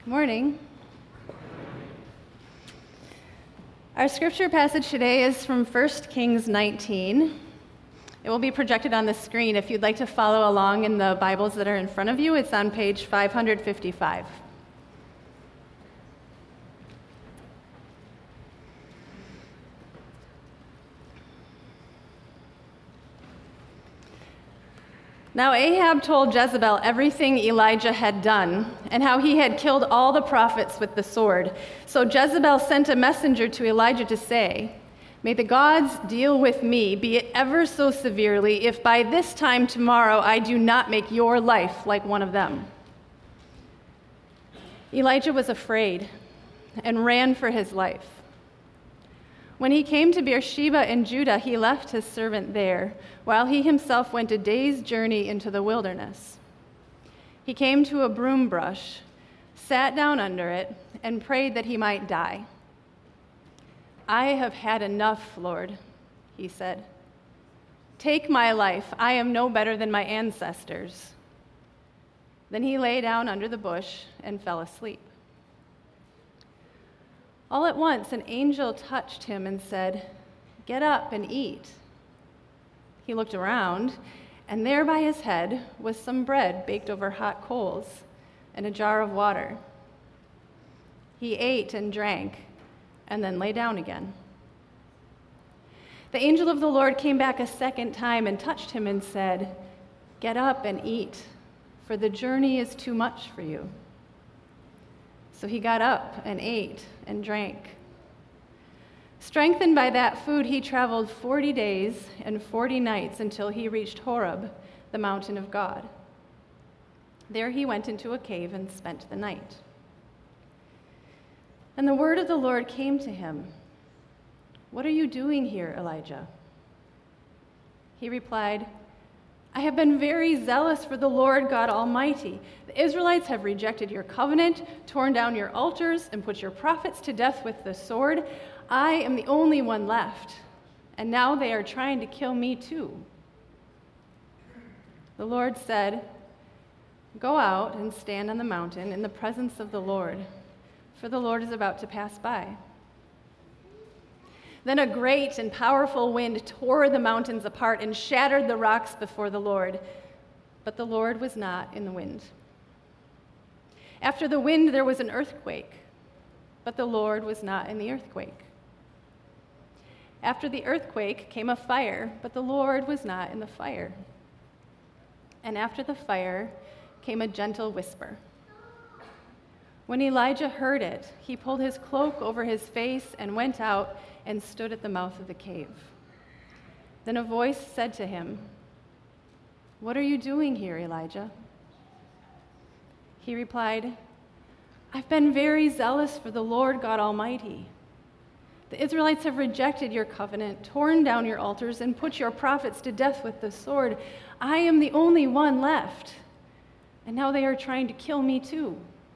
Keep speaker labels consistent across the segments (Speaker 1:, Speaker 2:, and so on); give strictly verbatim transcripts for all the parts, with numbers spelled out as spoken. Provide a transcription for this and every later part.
Speaker 1: Morning. Our scripture passage today is from First Kings nineteen. It will be projected on the screen. If you'd like to follow along in the Bibles that are in front of you, it's on page five fifty-five. Now Ahab told Jezebel everything Elijah had done and how he had killed all the prophets with the sword. So Jezebel sent a messenger to Elijah to say, "May the gods deal with me, be it ever so severely, if by this time tomorrow I do not make your life like one of them." Elijah was afraid and ran for his life. When he came to Beersheba in Judah, he left his servant there, while he himself went a day's journey into the wilderness. He came to a broom bush, sat down under it, and prayed that he might die. "I have had enough, Lord," he said. "Take my life. I am no better than my ancestors." Then he lay down under the bush and fell asleep. All at once, an angel touched him and said, "Get up and eat." He looked around, and there by his head was some bread baked over hot coals and a jar of water. He ate and drank, and then lay down again. The angel of the Lord came back a second time and touched him and said, "Get up and eat, for the journey is too much for you." So he got up and ate and drank. Strengthened by that food, he traveled forty days and forty nights until he reached Horeb, the mountain of God. There he went into a cave and spent the night. And the word of the Lord came to him, "What are you doing here, Elijah?" He replied, "I have been very zealous for the Lord God Almighty. The Israelites have rejected your covenant, torn down your altars, and put your prophets to death with the sword. I am the only one left, and now they are trying to kill me too." The Lord said, "Go out and stand on the mountain in the presence of the Lord, for the Lord is about to pass by." Then a great and powerful wind tore the mountains apart and shattered the rocks before the Lord, but the Lord was not in the wind. After the wind, there was an earthquake, but the Lord was not in the earthquake. After the earthquake came a fire, but the Lord was not in the fire. And after the fire came a gentle whisper. When Elijah heard it, he pulled his cloak over his face and went out and stood at the mouth of the cave. Then a voice said to him, "What are you doing here, Elijah?" He replied, "I've been very zealous for the Lord God Almighty. The Israelites have rejected your covenant, torn down your altars, and put your prophets to death with the sword. I am the only one left, and now they are trying to kill me too."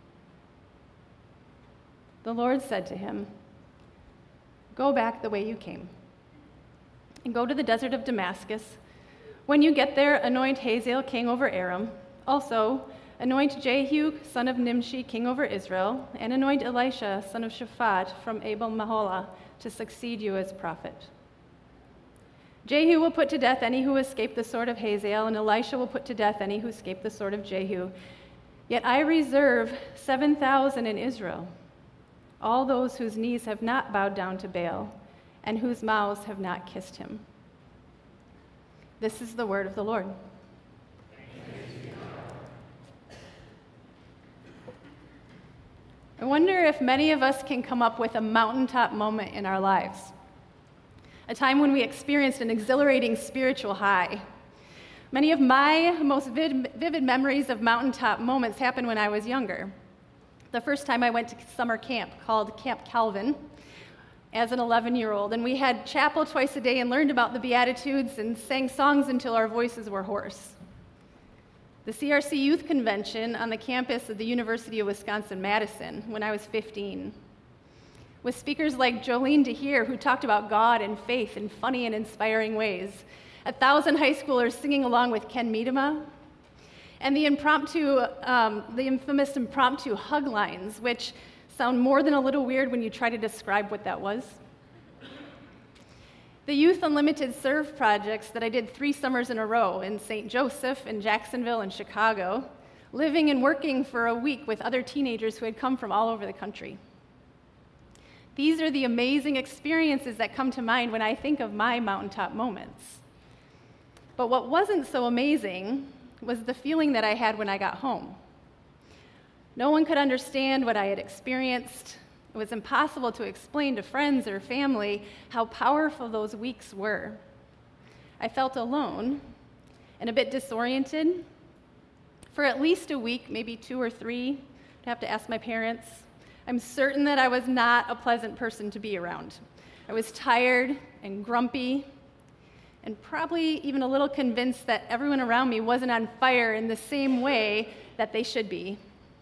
Speaker 1: The Lord said to him, "Go back the way you came, and go to the desert of Damascus. When you get there, anoint Hazael king over Aram. Also, anoint Jehu son of Nimshi king over Israel, and anoint Elisha son of Shaphat from Abel-Maholah to succeed you as prophet. Jehu will put to death any who escape the sword of Hazael, and Elisha will put to death any who escape the sword of Jehu. Yet I reserve seven thousand in Israel, all those whose knees have not bowed down to Baal, and whose mouths have not kissed him." This is the word of the Lord. I wonder if many of us can come up with a mountaintop moment in our lives, a time when we experienced an exhilarating spiritual high. Many of my most vivid memories of mountaintop moments happened when I was younger. The first time I went to summer camp called Camp Calvin as an eleven-year-old, and we had chapel twice a day and learned about the Beatitudes and sang songs until our voices were hoarse. The C R C Youth Convention on the campus of the University of Wisconsin-Madison when I was fifteen, with speakers like Jolene DeHeer, who talked about God and faith in funny and inspiring ways, a thousand high schoolers singing along with Ken Miedema, and the impromptu, um, the infamous impromptu hug lines, which sound more than a little weird when you try to describe what that was. The Youth Unlimited Serve projects that I did three summers in a row in Saint Joseph, in Jacksonville, and Chicago, living and working for a week with other teenagers who had come from all over the country. These are the amazing experiences that come to mind when I think of my mountaintop moments. But what wasn't so amazing was the feeling that I had when I got home. No one could understand what I had experienced. It was impossible to explain to friends or family how powerful those weeks were. I felt alone and a bit disoriented. For at least a week, maybe two or three, I'd have to ask my parents. I'm certain that I was not a pleasant person to be around. I was tired and grumpy, and probably even a little convinced that everyone around me wasn't on fire in the same way that they should be.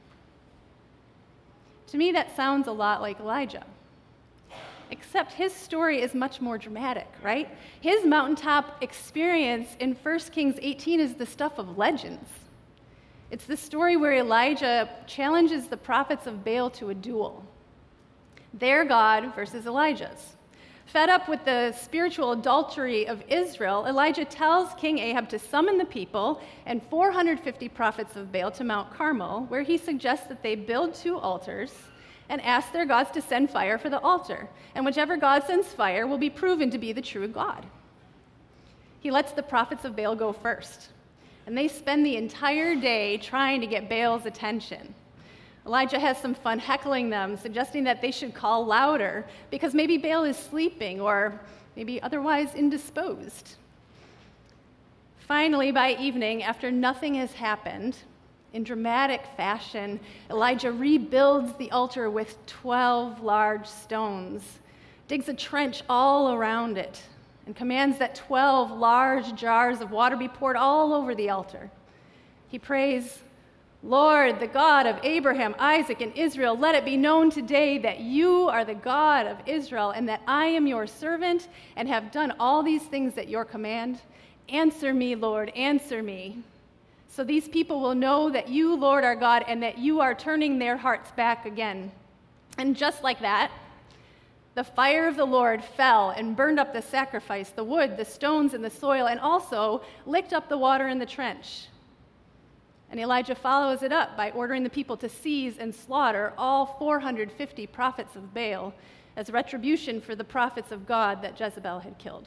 Speaker 1: To me, that sounds a lot like Elijah. Except his story is much more dramatic, right? His mountaintop experience in First Kings eighteen is the stuff of legends. It's the story where Elijah challenges the prophets of Baal to a duel. Their God versus Elijah's. Fed up with the spiritual adultery of Israel, Elijah tells King Ahab to summon the people and four hundred fifty prophets of Baal to Mount Carmel, where he suggests that they build two altars and ask their gods to send fire for the altar. And whichever god sends fire will be proven to be the true God. He lets the prophets of Baal go first, and they spend the entire day trying to get Baal's attention. Elijah has some fun heckling them, suggesting that they should call louder because maybe Baal is sleeping or maybe otherwise indisposed. Finally, by evening, after nothing has happened, in dramatic fashion, Elijah rebuilds the altar with twelve large stones, digs a trench all around it, and commands that twelve large jars of water be poured all over the altar. He prays, "Lord, the God of Abraham, Isaac, and Israel, let it be known today that you are the God of Israel and that I am your servant and have done all these things at your command. Answer me, Lord, answer me. So these people will know that you, Lord, are God and that you are turning their hearts back again." And just like that, the fire of the Lord fell and burned up the sacrifice, the wood, the stones, and the soil, and also licked up the water in the trench. And Elijah follows it up by ordering the people to seize and slaughter all four hundred fifty prophets of Baal as retribution for the prophets of God that Jezebel had killed.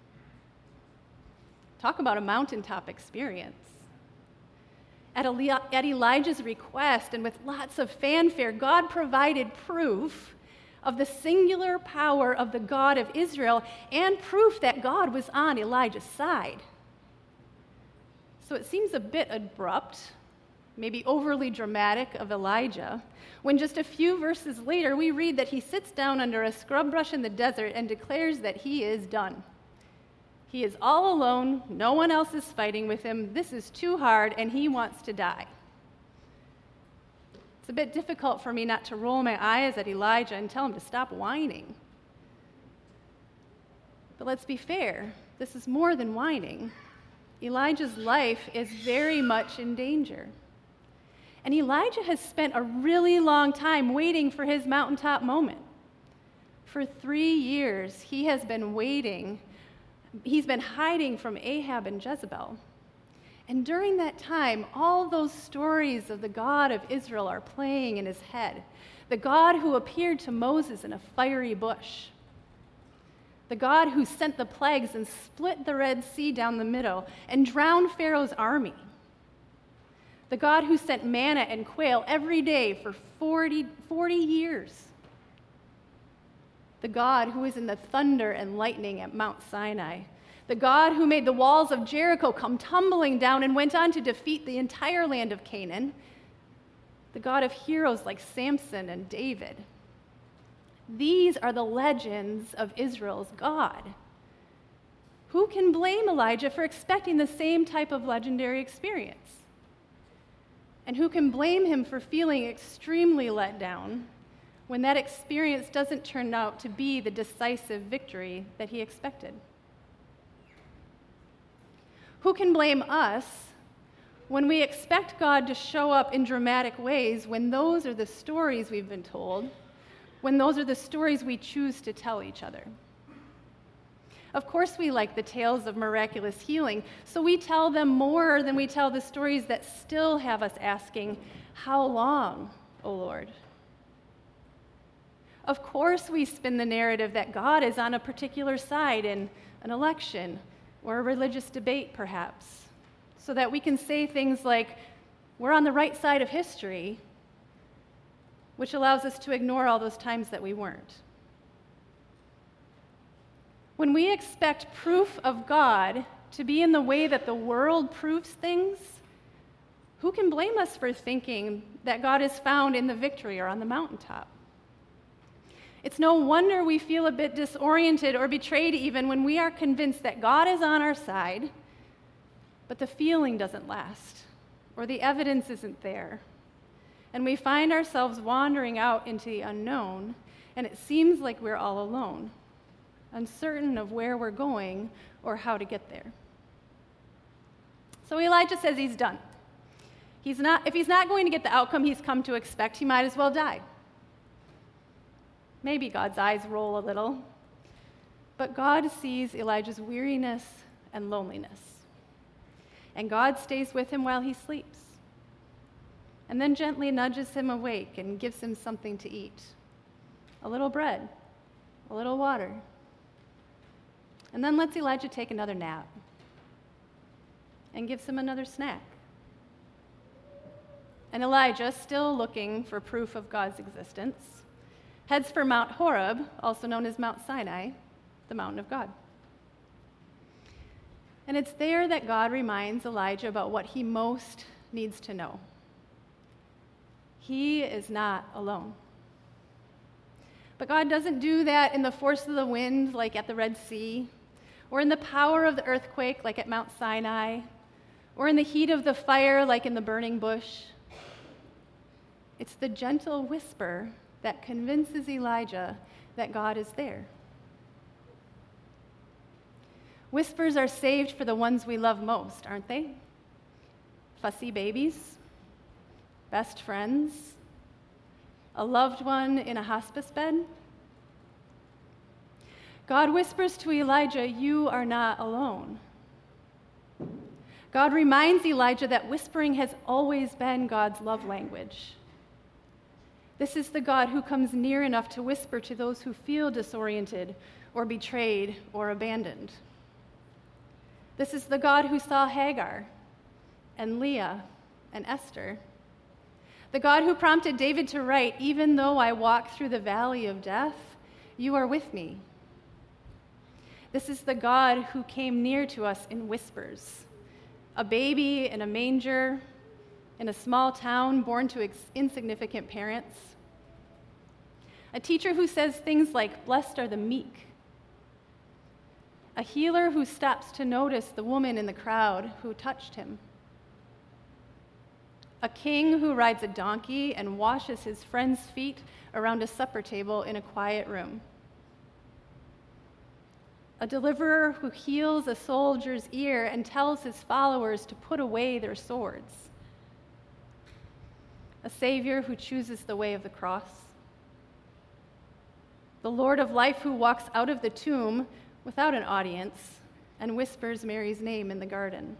Speaker 1: Talk about a mountaintop experience. At, Eli- at Elijah's request and with lots of fanfare, God provided proof of the singular power of the God of Israel and proof that God was on Elijah's side. So it seems a bit abrupt, maybe overly dramatic of Elijah, when just a few verses later we read that he sits down under a scrub brush in the desert and declares that he is done. He is all alone, no one else is fighting with him, this is too hard, and he wants to die. It's a bit difficult for me not to roll my eyes at Elijah and tell him to stop whining. But let's be fair, this is more than whining. Elijah's life is very much in danger. And Elijah has spent a really long time waiting for his mountaintop moment. For three years, he has been waiting. He's been hiding from Ahab and Jezebel. And during that time, all those stories of the God of Israel are playing in his head. The God who appeared to Moses in a fiery bush. The God who sent the plagues and split the Red Sea down the middle and drowned Pharaoh's army. The God who sent manna and quail every day for forty, forty years. The God who is in the thunder and lightning at Mount Sinai. The God who made the walls of Jericho come tumbling down and went on to defeat the entire land of Canaan. The God of heroes like Samson and David. These are the legends of Israel's God. Who can blame Elijah for expecting the same type of legendary experience? And who can blame him for feeling extremely let down when that experience doesn't turn out to be the decisive victory that he expected? Who can blame us when we expect God to show up in dramatic ways, when those are the stories we've been told, when those are the stories we choose to tell each other. Of course, we like the tales of miraculous healing, so we tell them more than we tell the stories that still have us asking, "How long, O Lord?" Of course, we spin the narrative that God is on a particular side in an election or a religious debate, perhaps, so that we can say things like, "We're on the right side of history," which allows us to ignore all those times that we weren't. When we expect proof of God to be in the way that the world proves things, who can blame us for thinking that God is found in the victory or on the mountaintop? It's no wonder we feel a bit disoriented or betrayed even when we are convinced that God is on our side, but the feeling doesn't last, or the evidence isn't there. And we find ourselves wandering out into the unknown, and it seems like we're all alone, uncertain of where we're going or how to get there. So Elijah says he's done. He's not, if he's not going to get the outcome he's come to expect, he might as well die. Maybe God's eyes roll a little, but God sees Elijah's weariness and loneliness. And God stays with him while he sleeps, and then gently nudges him awake and gives him something to eat. A little bread, a little water, and then lets Elijah take another nap and gives him another snack. And Elijah, still looking for proof of God's existence, heads for Mount Horeb, also known as Mount Sinai, the mountain of God. And it's there that God reminds Elijah about what he most needs to know. He is not alone. But God doesn't do that in the force of the wind, like at the Red Sea, or in the power of the earthquake, like at Mount Sinai, or in the heat of the fire, like in the burning bush. It's the gentle whisper that convinces Elijah that God is there. Whispers are saved for the ones we love most, aren't they? Fussy babies, best friends, a loved one in a hospice bed. God whispers to Elijah, "You are not alone." God reminds Elijah that whispering has always been God's love language. This is the God who comes near enough to whisper to those who feel disoriented or betrayed or abandoned. This is the God who saw Hagar and Leah and Esther. The God who prompted David to write, "Even though I walk through the valley of death, you are with me." This is the God who came near to us in whispers. A baby in a manger, in a small town, born to insignificant parents. A teacher who says things like, "Blessed are the meek." A healer who stops to notice the woman in the crowd who touched him. A king who rides a donkey and washes his friends' feet around a supper table in a quiet room. A deliverer who heals a soldier's ear and tells his followers to put away their swords. A savior who chooses the way of the cross. The Lord of life who walks out of the tomb without an audience and whispers Mary's name in the garden.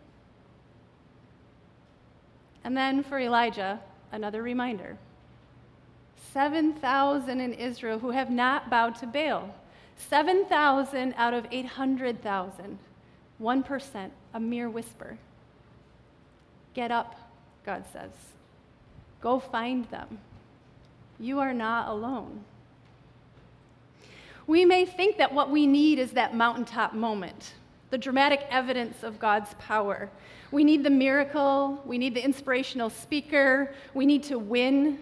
Speaker 1: And then for Elijah, another reminder. seven thousand in Israel who have not bowed to Baal. seven thousand out of eight hundred thousand. one percent, a mere whisper. Get up, God says. Go find them. You are not alone. We may think that what we need is that mountaintop moment, the dramatic evidence of God's power. We need the miracle, we need the inspirational speaker, we need to win.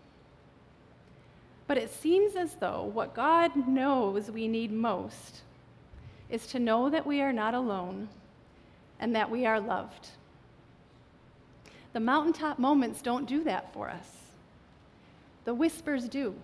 Speaker 1: But it seems as though what God knows we need most is to know that we are not alone and that we are loved. The mountaintop moments don't do that for us. The whispers do.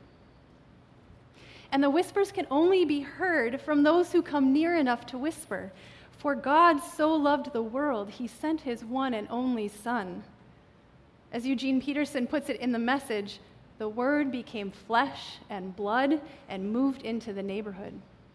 Speaker 1: And the whispers can only be heard from those who come near enough to whisper, For God so loved the world, he sent his one and only Son. As Eugene Peterson puts it in the Message, the Word became flesh and blood and moved into the neighborhood.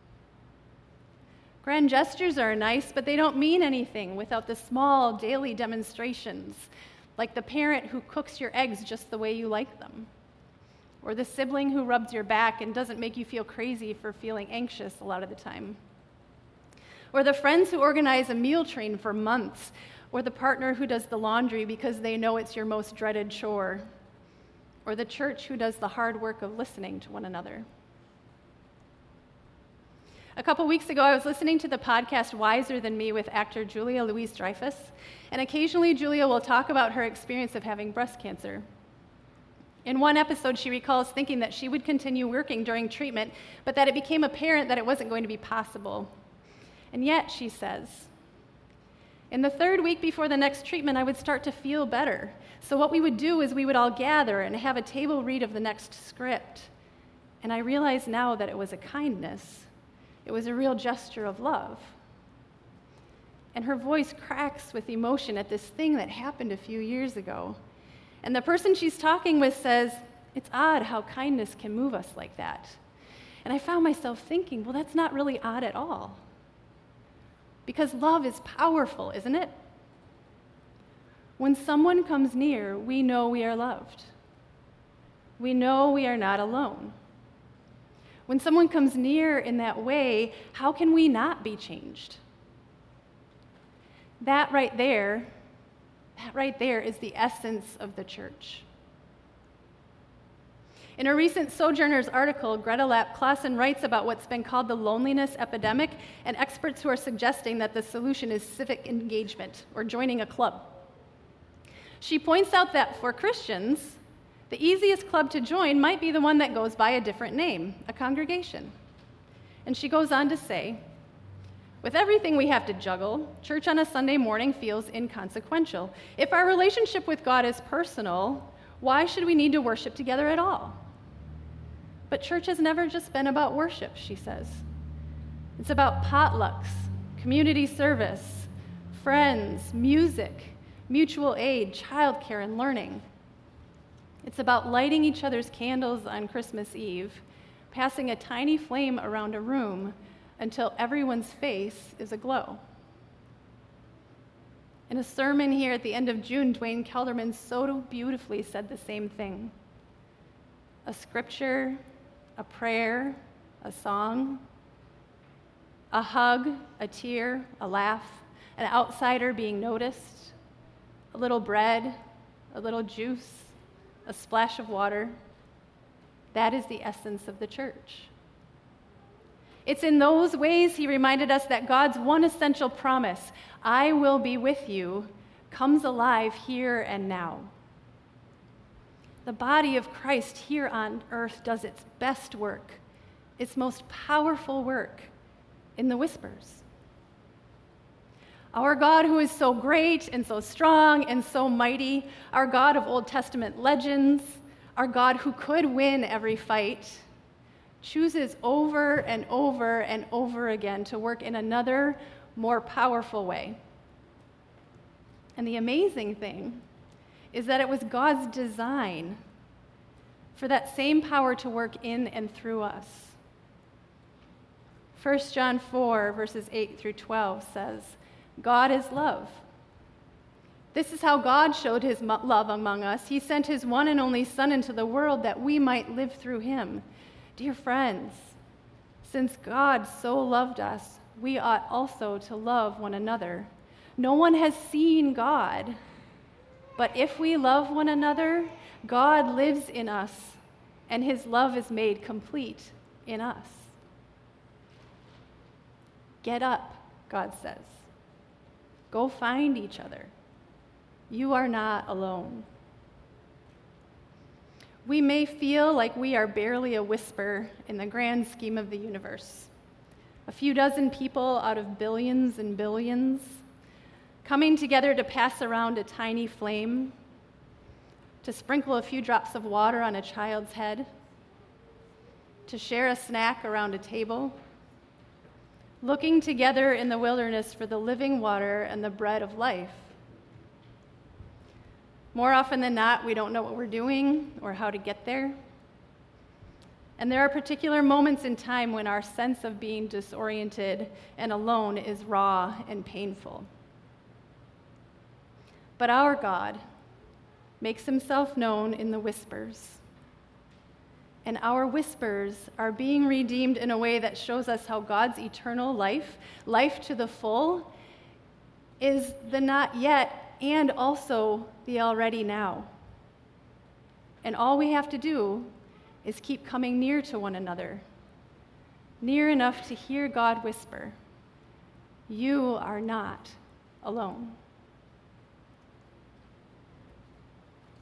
Speaker 1: Grand gestures are nice, but they don't mean anything without the small daily demonstrations, like the parent who cooks your eggs just the way you like them, or the sibling who rubs your back and doesn't make you feel crazy for feeling anxious a lot of the time, or the friends who organize a meal train for months, or the partner who does the laundry because they know it's your most dreaded chore, or the church who does the hard work of listening to one another. A couple weeks ago, I was listening to the podcast Wiser Than Me with actor Julia Louis-Dreyfus, and occasionally Julia will talk about her experience of having breast cancer. In one episode, she recalls thinking that she would continue working during treatment, but that it became apparent that it wasn't going to be possible. And yet, she says, in the third week before the next treatment, I would start to feel better. So what we would do is we would all gather and have a table read of the next script. And I realize now that it was a kindness. It was a real gesture of love. And her voice cracks with emotion at this thing that happened a few years ago. And the person she's talking with says, it's odd how kindness can move us like that. And I found myself thinking, well, that's not really odd at all. Because love is powerful, isn't it? When someone comes near, we know we are loved. We know we are not alone. When someone comes near in that way, how can we not be changed? That right there, that right there is the essence of the church. In a recent Sojourners article, Greta Lapp-Klassen writes about what's been called the loneliness epidemic and experts who are suggesting that the solution is civic engagement or joining a club. She points out that for Christians, the easiest club to join might be the one that goes by a different name, a congregation. And she goes on to say, with everything we have to juggle, church on a Sunday morning feels inconsequential. If our relationship with God is personal, why should we need to worship together at all? But church has never just been about worship, she says. It's about potlucks, community service, friends, music, mutual aid, childcare, and learning. It's about lighting each other's candles on Christmas Eve, passing a tiny flame around a room until everyone's face is aglow. In a sermon here at the end of June, Dwayne Kelderman so beautifully said the same thing. A scripture, a prayer, a song, a hug, a tear, a laugh, an outsider being noticed, a little bread, a little juice, a splash of water. That is the essence of the church. It's in those ways he reminded us that God's one essential promise, I will be with you, comes alive here and now. The body of Christ here on earth does its best work, its most powerful work, in the whispers. Our God, who is so great and so strong and so mighty, our God of Old Testament legends, our God who could win every fight, chooses over and over and over again to work in another, more powerful way. And the amazing thing is that it was God's design for that same power to work in and through us. First John four, verses eight through twelve says, God is love. This is how God showed his love among us. He sent his one and only Son into the world that we might live through him. Dear friends, since God so loved us, we ought also to love one another. No one has seen God, but if we love one another, God lives in us, and his love is made complete in us. Get up, God says. Go find each other. You are not alone. We may feel like we are barely a whisper in the grand scheme of the universe. A few dozen people out of billions and billions, coming together to pass around a tiny flame, to sprinkle a few drops of water on a child's head, to share a snack around a table. looking together in the wilderness for the living water and the bread of life. More often than not, we don't know what we're doing or how to get there. And there are particular moments in time when our sense of being disoriented and alone is raw and painful. But our God makes himself known in the whispers. And our whispers are being redeemed in a way that shows us how God's eternal life, life to the full, is the not yet and also the already now. And all we have to do is keep coming near to one another, near enough to hear God whisper, "You are not alone."